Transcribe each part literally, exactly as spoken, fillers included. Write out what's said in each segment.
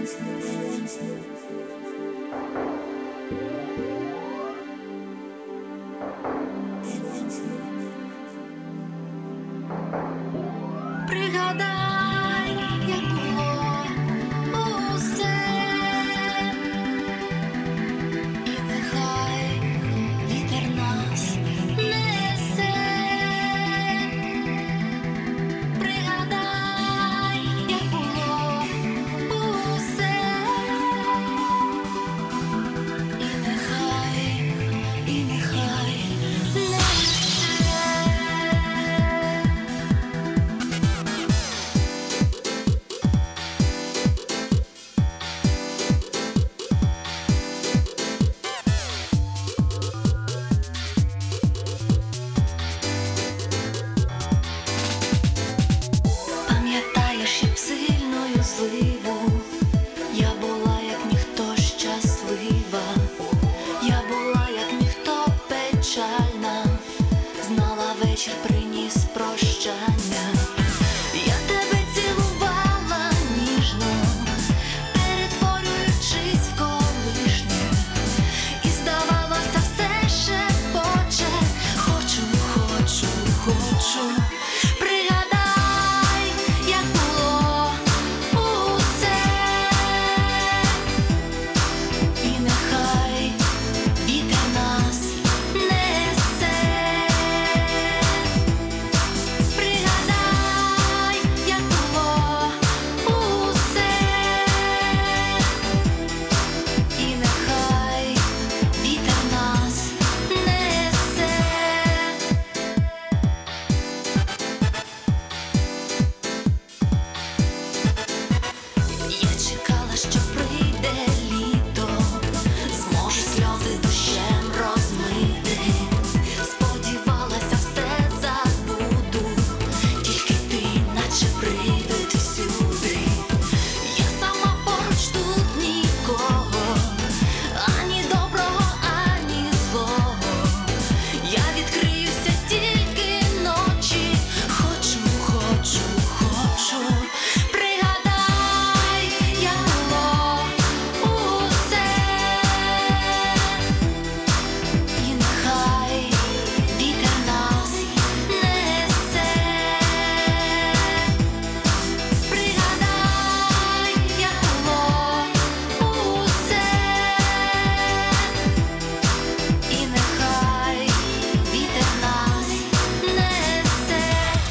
Пригадай, як було усе, і нехай вітер нас несе. Пригадай, як було усе, і нехай, і нехай несе. Пам'ятаєш, як сильною зливу я була, як ніхто щаслива, я була, як ніхто печальна, знала, вечір приніс прощання. Я тебе цілувала ніжно, перетворюючись в колишнє, і здавалося, все шепоче: хочу, хочу, хочу. Пригадай, як було усе, і нехай вітер нас несе. Пригадай, як було усе, і нехай вітер нас несе. Я чекала, що прийде літо, зможу сльози дощем розмити. Сподівалася, все забуду, тільки ти, наче привид всюди. Я сама поруч, тут нікого, ані доброго, ані злого. Я відкриюся тільки ночі. Хочу, хочу, хочу. Пригадай, як було усе, і нехай вітер нас несе. Пригадай, як було усе, і нехай вітер нас несе.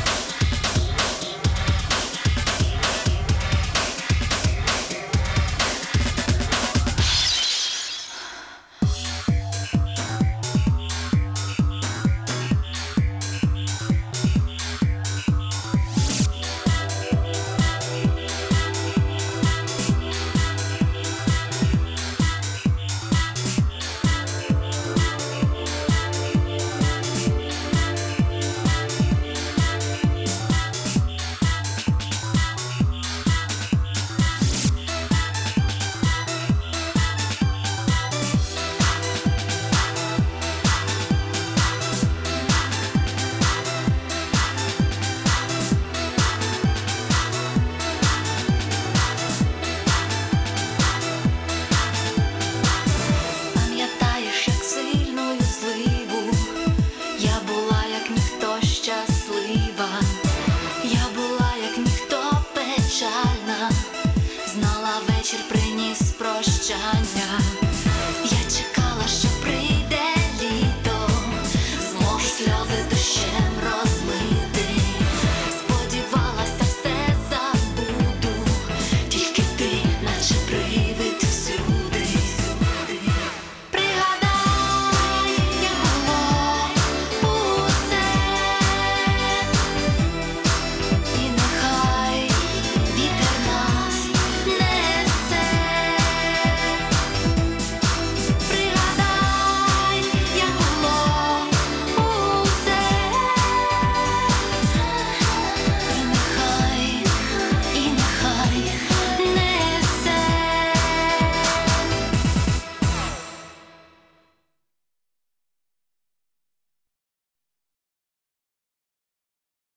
Пам'ятаєш, як сильною зливу я була, як ніхто щаслива, я була, як ніхто печальна, знала, вечір приніс прощання.